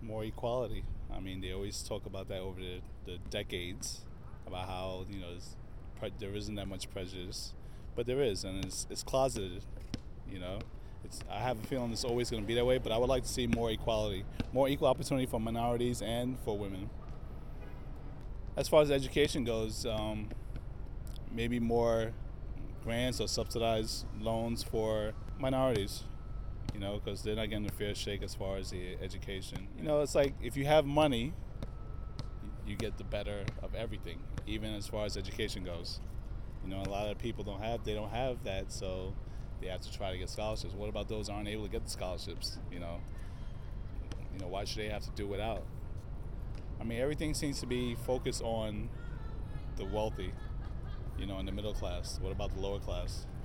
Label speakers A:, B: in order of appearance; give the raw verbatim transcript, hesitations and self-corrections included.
A: more equality. I mean, they always talk about that over the, the decades, about how you know pre- there isn't that much prejudice, but there is, and it's, it's closeted. You know, it's I have a feeling it's always going to be that way, but I would like to see more equality, more equal opportunity for minorities and for women. As far as education goes, um, maybe more grants or subsidized loans for minorities, you know, because they're not getting a fair shake as far as the education. You know, it's like if you have money, you get the better of everything, even as far as education goes. You know, a lot of people don't have, they don't have that, so they have to try to get scholarships. What about those who aren't able to get the scholarships, you know? You know, why should they have to do without? I mean, everything seems to be focused on the wealthy, you know, in the middle class. What about the lower class?